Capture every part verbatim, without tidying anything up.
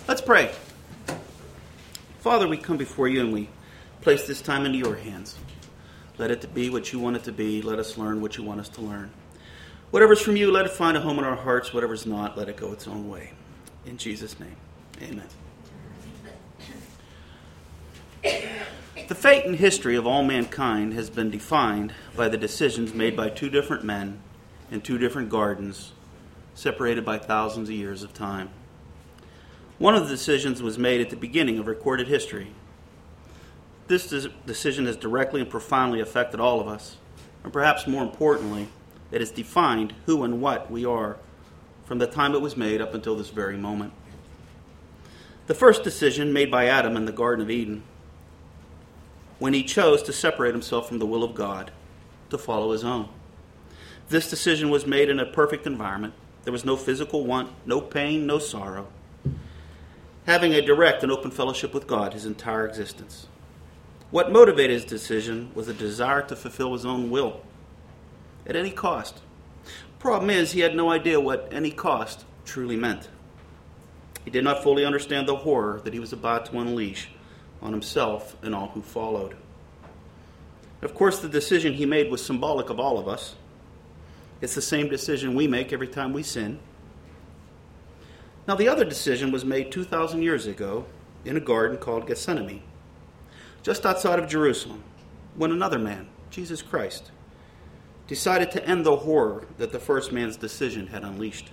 Let's pray. Father, we come before you and we place this time into your hands. Let it be what you want it to be. Let us learn what you want us to learn. Whatever's from you, let it find a home in our hearts. Whatever's not, let it go its own way. In Jesus' name, amen. The fate and history of all mankind has been defined by the decisions made by two different men in two different gardens, separated by thousands of years of time. One of the decisions was made at the beginning of recorded history. This decision has directly and profoundly affected all of us, and perhaps more importantly, it has defined who and what we are from the time it was made up until this very moment. The first decision made by Adam in the Garden of Eden, when he chose to separate himself from the will of God to follow his own. This decision was made in a perfect environment. There was no physical want, no pain, no sorrow. Having a direct and open fellowship with God his entire existence. What motivated his decision was a desire to fulfill his own will at any cost. Problem is, he had no idea what any cost truly meant. He did not fully understand the horror that he was about to unleash on himself and all who followed. Of course, the decision he made was symbolic of all of us. It's the same decision we make every time we sin. Now, the other decision was made two thousand years ago in a garden called Gethsemane, just outside of Jerusalem, when another man, Jesus Christ, decided to end the horror that the first man's decision had unleashed.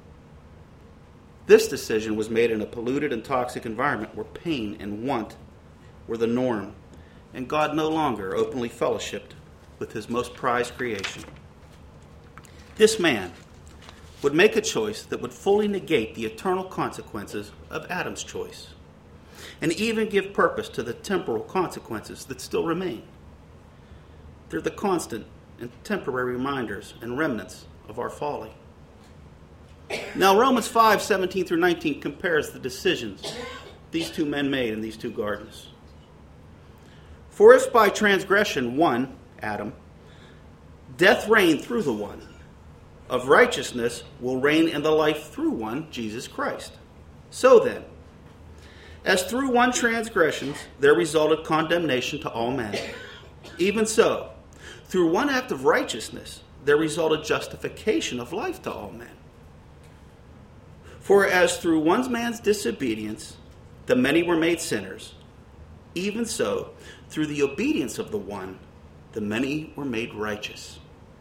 This decision was made in a polluted and toxic environment where pain and want were the norm, and God no longer openly fellowshipped with his most prized creation. This man would make a choice that would fully negate the eternal consequences of Adam's choice, and even give purpose to the temporal consequences that still remain. They're the constant and temporary reminders and remnants of our folly. Now, Romans five, seventeen through nineteen compares the decisions these two men made in these two gardens. For if by transgression one, Adam, death reigned through the one, of righteousness will reign in the life through one, Jesus Christ. So then, as through one transgression there resulted condemnation to all men, even so, through one act of righteousness there resulted justification of life to all men. For as through one man's disobedience the many were made sinners, even so, through the obedience of the one, the many were made righteous.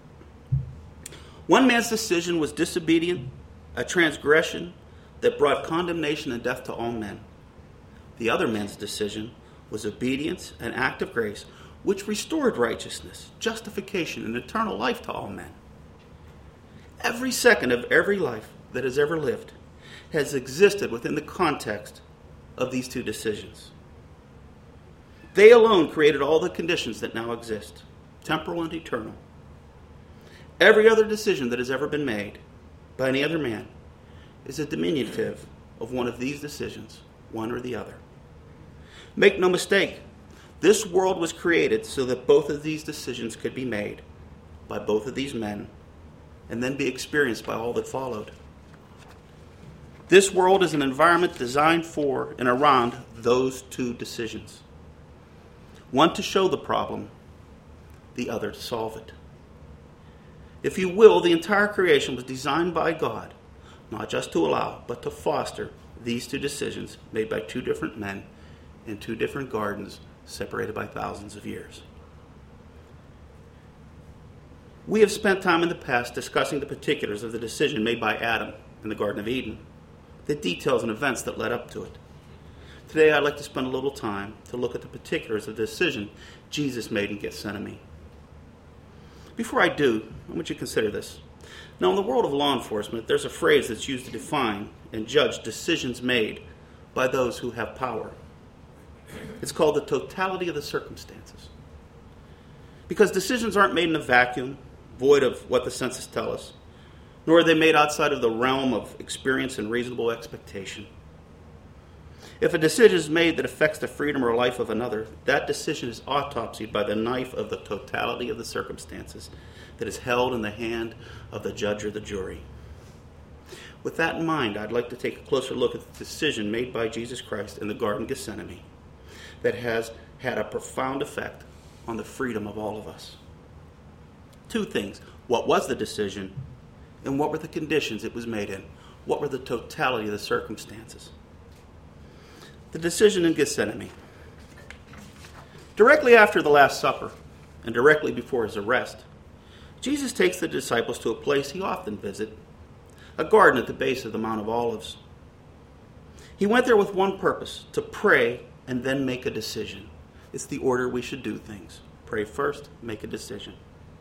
One man's decision was disobedient, a transgression that brought condemnation and death to all men. The other man's decision was obedience, an act of grace, which restored righteousness, justification, and eternal life to all men. Every second of every life that has ever lived has existed within the context of these two decisions. They alone created all the conditions that now exist, temporal and eternal. Every other decision that has ever been made by any other man is a diminutive of one of these decisions, one or the other. Make no mistake, this world was created so that both of these decisions could be made by both of these men and then be experienced by all that followed. This world is an environment designed for and around those two decisions. One to show the problem, the other to solve it. If you will, the entire creation was designed by God, not just to allow, but to foster these two decisions made by two different men in two different gardens separated by thousands of years. We have spent time in the past discussing the particulars of the decision made by Adam in the Garden of Eden, the details and events that led up to it. Today I'd like to spend a little time to look at the particulars of the decision Jesus made in Gethsemane. Before I do, I want you to consider this. Now, in the world of law enforcement, there's a phrase that's used to define and judge decisions made by those who have power. It's called the totality of the circumstances. Because decisions aren't made in a vacuum, void of what the senses tell us, nor are they made outside of the realm of experience and reasonable expectation. If a decision is made that affects the freedom or life of another, that decision is autopsied by the knife of the totality of the circumstances that is held in the hand of the judge or the jury. With that in mind, I'd like to take a closer look at the decision made by Jesus Christ in the Garden of Gethsemane that has had a profound effect on the freedom of all of us. Two things. What was the decision, and what were the conditions it was made in? What were the totality of the circumstances? The decision in Gethsemane. Directly after the Last Supper, and directly before his arrest, Jesus takes the disciples to a place he often visited, a garden at the base of the Mount of Olives. He went there with one purpose, to pray and then make a decision. It's the order we should do things. Pray first, make a decision.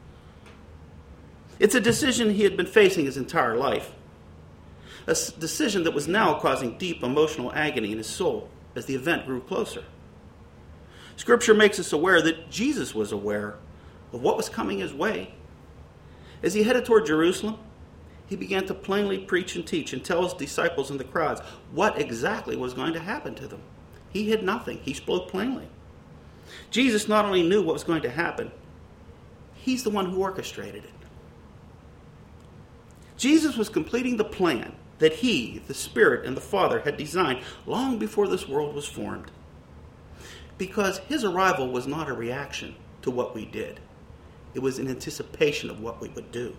It's a decision he had been facing his entire life. A decision that was now causing deep emotional agony in his soul as the event grew closer. Scripture makes us aware that Jesus was aware of what was coming his way. As he headed toward Jerusalem, he began to plainly preach and teach and tell his disciples and the crowds what exactly was going to happen to them. He hid nothing. He spoke plainly. Jesus not only knew what was going to happen, he's the one who orchestrated it. Jesus was completing the plan that he, the Spirit, and the Father had designed long before this world was formed. Because his arrival was not a reaction to what we did. It was in anticipation of what we would do.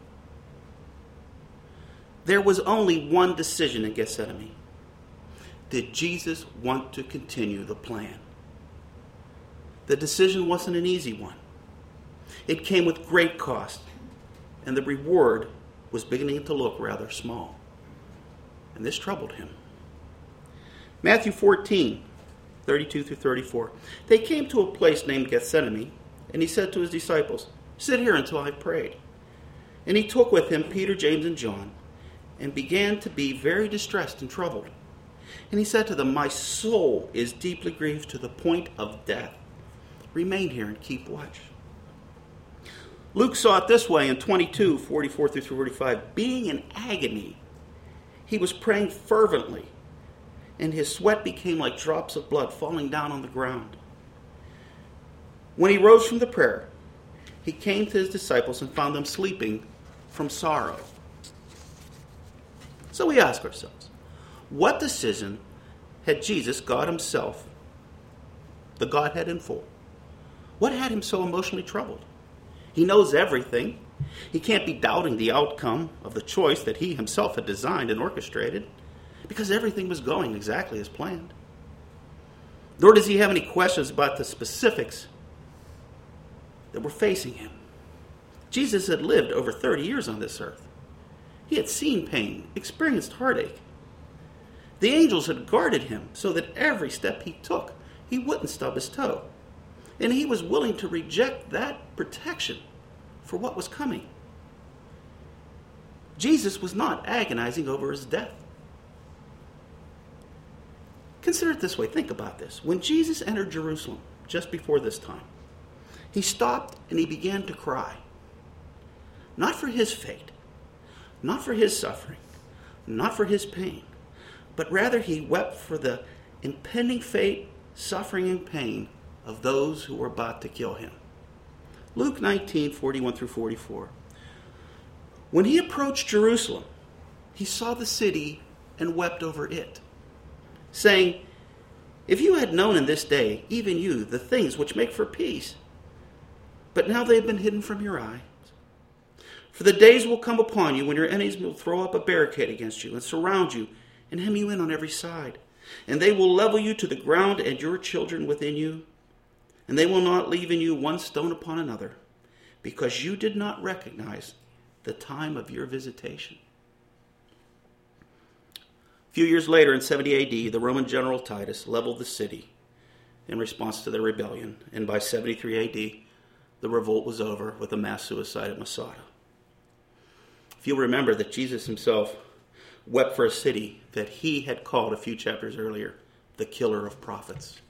There was only one decision in Gethsemane. Did Jesus want to continue the plan? The decision wasn't an easy one. It came with great cost, and the reward was beginning to look rather small. And this troubled him. Matthew fourteen, thirty-two through thirty-four. They came to a place named Gethsemane, and he said to his disciples, "Sit here until I prayed." And he took with him Peter, James, and John, and began to be very distressed and troubled. And he said to them, "My soul is deeply grieved to the point of death. Remain here and keep watch." Luke saw it this way in twenty-two, forty-four through forty-five. Being in agony, he was praying fervently, and his sweat became like drops of blood falling down on the ground. When he rose from the prayer, he came to his disciples and found them sleeping from sorrow. So we ask ourselves, what decision had Jesus, God himself, the Godhead in full, what had him so emotionally troubled? He knows everything. He can't be doubting the outcome of the choice that he himself had designed and orchestrated, because everything was going exactly as planned. Nor does he have any questions about the specifics that were facing him. Jesus had lived over thirty years on this earth. He had seen pain, experienced heartache. The angels had guarded him so that every step he took, he wouldn't stub his toe. And he was willing to reject that protection for what was coming. Jesus was not agonizing over his death. Consider it this way. Think about this. When Jesus entered Jerusalem just before this time, he stopped and he began to cry. Not for his fate, not for his suffering, not for his pain, but rather he wept for the impending fate, suffering, and pain of those who were about to kill him. Luke nineteen, forty-one through forty-four. When he approached Jerusalem, he saw the city and wept over it, saying, "If you had known in this day, even you, the things which make for peace, but now they have been hidden from your eyes. For the days will come upon you when your enemies will throw up a barricade against you and surround you and hem you in on every side. And they will level you to the ground and your children within you. And they will not leave in you one stone upon another, because you did not recognize the time of your visitation." A few years later, in seventy A D, the Roman general Titus leveled the city in response to their rebellion. And by seventy-three A D, the revolt was over with a mass suicide at Masada. If you'll remember that Jesus himself wept for a city that he had called a few chapters earlier the killer of prophets.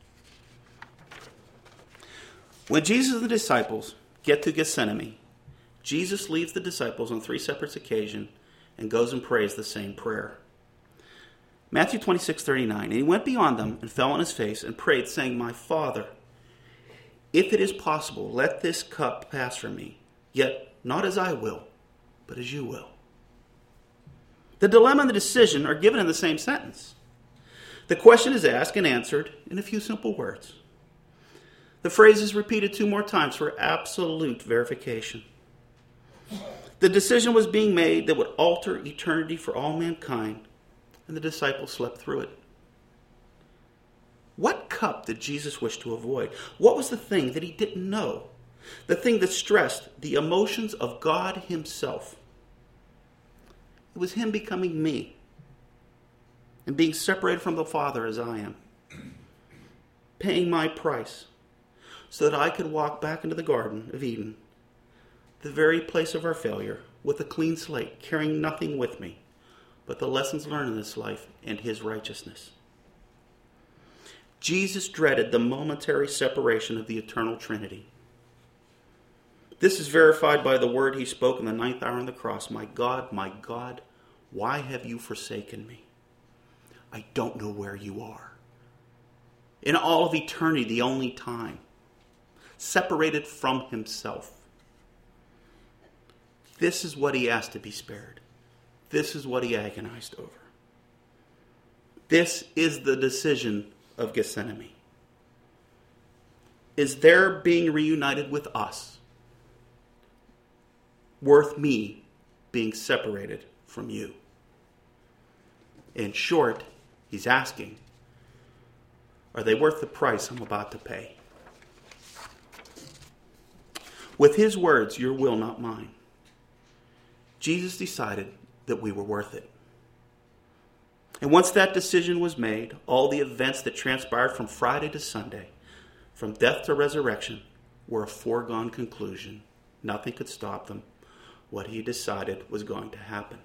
When Jesus and the disciples get to Gethsemane, Jesus leaves the disciples on three separate occasions and goes and prays the same prayer. Matthew twenty-six, thirty-nine. And he went beyond them and fell on his face and prayed, saying, "My Father, if it is possible, let this cup pass from me. Yet not as I will, but as you will." The dilemma and the decision are given in the same sentence. The question is asked and answered in a few simple words. The phrase is repeated two more times for absolute verification. The decision was being made that would alter eternity for all mankind, and the disciples slept through it. What cup did Jesus wish to avoid? What was the thing that he didn't know? The thing that stressed the emotions of God himself. It was him becoming me and being separated from the Father as I am, paying my price so that I could walk back into the Garden of Eden, the very place of our failure, with a clean slate, carrying nothing with me but the lessons learned in this life and his righteousness. Jesus dreaded the momentary separation of the eternal Trinity. This is verified by the word he spoke in the ninth hour on the cross. My God, my God, why have you forsaken me? I don't know where you are. In all of eternity, the only time, separated from himself. This is what he asked to be spared. This is what he agonized over. This is the decision of Gethsemane. Is their being reunited with us worth me being separated from you? In short, he's asking, are they worth the price I'm about to pay? With his words, your will, not mine, Jesus decided that we were worth it. And once that decision was made, all the events that transpired from Friday to Sunday, from death to resurrection, were a foregone conclusion. Nothing could stop them. What he decided was going to happen.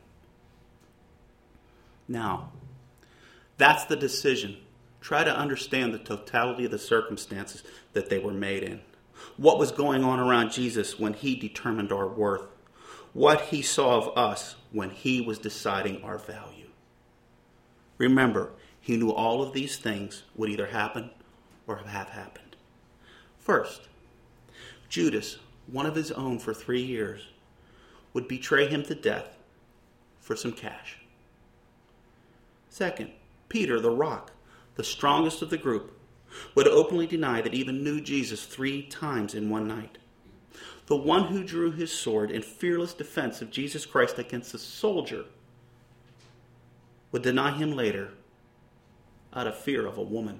Now, that's the decision. Try to understand the totality of the circumstances that they were made in. What was going on around Jesus when he determined our worth? What he saw of us when he was deciding our value. Remember, he knew all of these things would either happen or have happened. First, Judas, one of his own for three years, would betray him to death for some cash. Second, Peter, the rock, the strongest of the group, would openly deny that he even knew Jesus three times in one night. The one who drew his sword in fearless defense of Jesus Christ against a soldier would deny him later out of fear of a woman.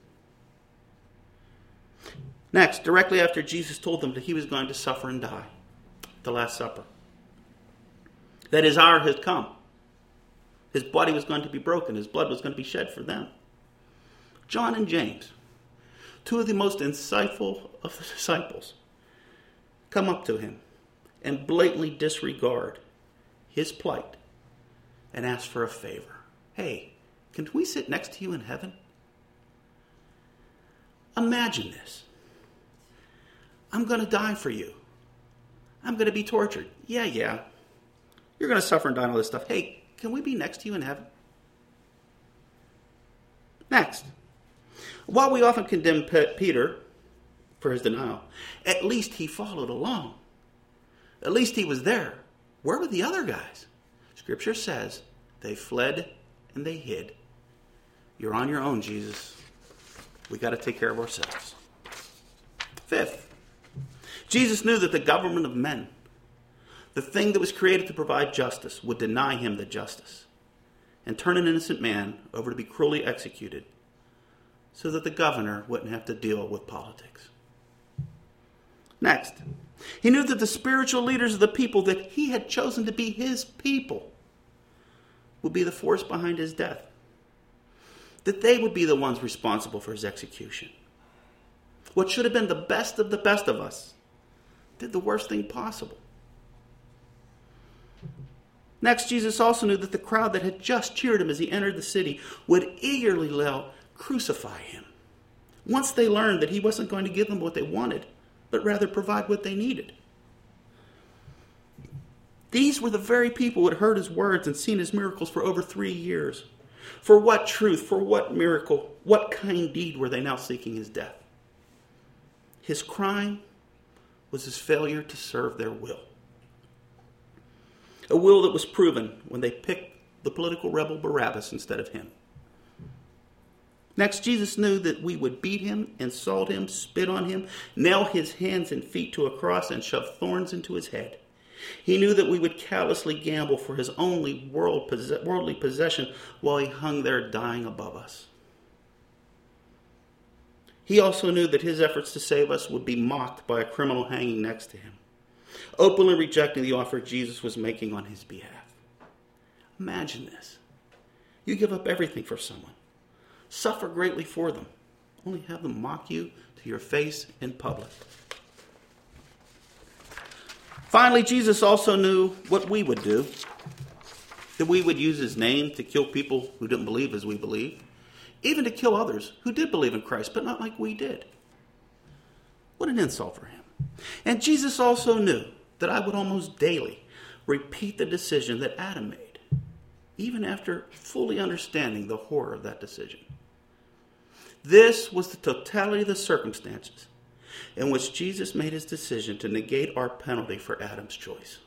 Next, directly after Jesus told them that he was going to suffer and die, the Last Supper, that his hour had come. His body was going to be broken. His blood was going to be shed for them. John and James, two of the most insightful of the disciples, come up to him and blatantly disregard his plight and ask for a favor. Hey, can we sit next to you in heaven? Imagine this. I'm going to die for you. I'm going to be tortured. Yeah, yeah. You're going to suffer and die and all this stuff. Hey, can we be next to you in heaven? Next. While we often condemn Peter for his denial, at least he followed along. At least he was there. Where were the other guys? Scripture says they fled and they hid. You're on your own, Jesus. We got to take care of ourselves. Fifth, Jesus knew that the government of men, the thing that was created to provide justice, would deny him the justice and turn an innocent man over to be cruelly executed so that the governor wouldn't have to deal with politics. Next, he knew that the spiritual leaders of the people that he had chosen to be his people would be the force behind his death. That they would be the ones responsible for his execution. What should have been the best of the best of us did the worst thing possible. Next, Jesus also knew that the crowd that had just cheered him as he entered the city would eagerly yell, "Crucify him," once they learned that he wasn't going to give them what they wanted, but rather provide what they needed. These were the very people who had heard his words and seen his miracles for over three years. For what truth, for what miracle, what kind deed were they now seeking his death? His crime was his failure to serve their will. A will that was proven when they picked the the political rebel Barabbas instead of him. Next, Jesus knew that we would beat him, insult him, spit on him, nail his hands and feet to a cross, and shove thorns into his head. He knew that we would callously gamble for his only world, worldly possession while he hung there dying above us. He also knew that his efforts to save us would be mocked by a criminal hanging next to him, openly rejecting the offer Jesus was making on his behalf. Imagine this. You give up everything for someone, suffer greatly for them, only have them mock you to your face in public. Finally, Jesus also knew what we would do, that we would use his name to kill people who didn't believe as we believe, even to kill others who did believe in Christ, but not like we did. What an insult for him. And Jesus also knew that I would almost daily repeat the decision that Adam made, even after fully understanding the horror of that decision. This was the totality of the circumstances in which Jesus made his decision to negate our penalty for Adam's choice.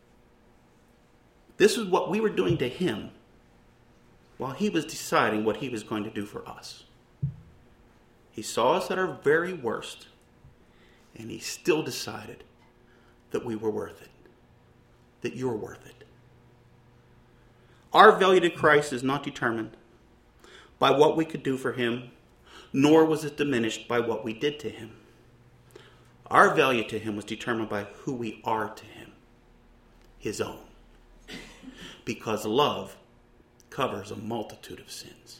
This is what we were doing to him while he was deciding what he was going to do for us. He saw us at our very worst, and he still decided that we were worth it, that you're worth it. Our value to Christ is not determined by what we could do for him, nor was it diminished by what we did to him. Our value to him was determined by who we are to him, his own. Because love covers a multitude of sins.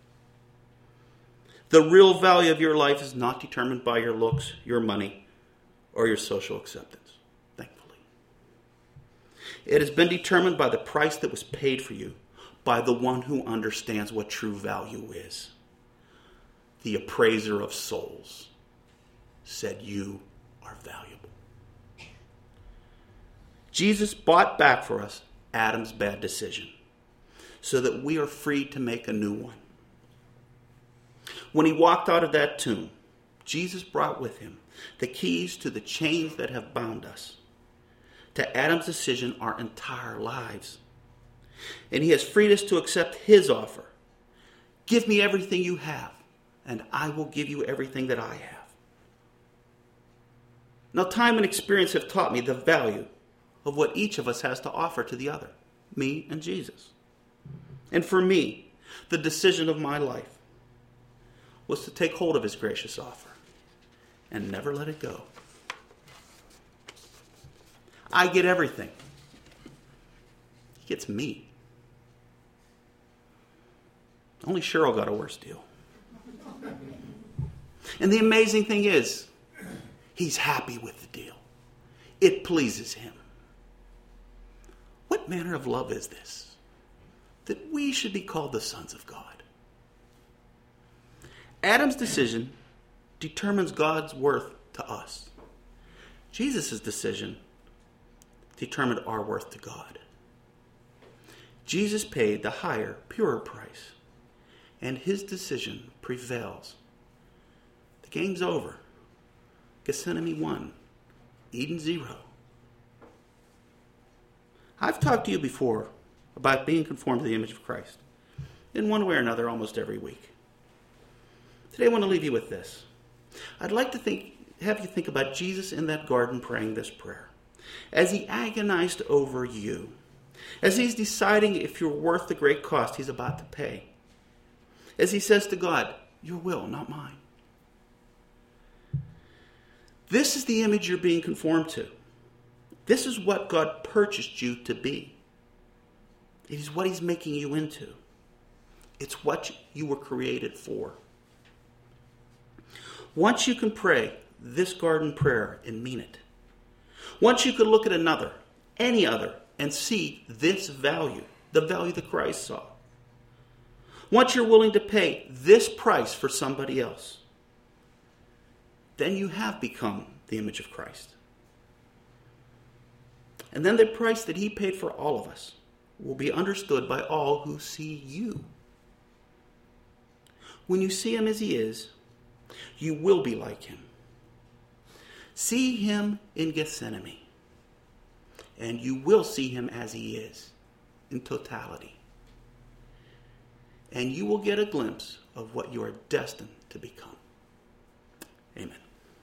The real value of your life is not determined by your looks, your money, or your social acceptance, thankfully. It has been determined by the price that was paid for you by the one who understands what true value is. The appraiser of souls said you are valuable. Jesus bought back for us Adam's bad decision so that we are free to make a new one. When he walked out of that tomb, Jesus brought with him the keys to the chains that have bound us, to Adam's decision our entire lives. And he has freed us to accept his offer. Give me everything you have, and I will give you everything that I have. Now, time and experience have taught me the value of what each of us has to offer to the other, me and Jesus. And for me, the decision of my life was to take hold of his gracious offer and never let it go. I get everything. He gets me. Only Cheryl got a worse deal. And the amazing thing is, he's happy with the deal. It pleases him. What manner of love is this, that we should be called the sons of God? Adam's decision determines God's worth to us. Jesus' decision determined our worth to God. Jesus paid the higher, purer price, and his decision prevails. The game's over. Gethsemane won. Eden zero. I've talked to you before about being conformed to the image of Christ, in one way or another, almost every week. Today I want to leave you with this. I'd like to think, have you think about Jesus in that garden praying this prayer, as he agonized over you, as he's deciding if you're worth the great cost he's about to pay, as he says to God, your will, not mine. This is the image you're being conformed to. This is what God purchased you to be. It is what he's making you into. It's what you were created for. Once you can pray this garden prayer and mean it, once you can look at another, any other, and see this value, the value that Christ saw, once you're willing to pay this price for somebody else, then you have become the image of Christ. And then the price that he paid for all of us will be understood by all who see you. When you see him as he is, you will be like him. See him in Gethsemane, and you will see him as he is, in totality. and you will get a glimpse of what you are destined to become. Amen.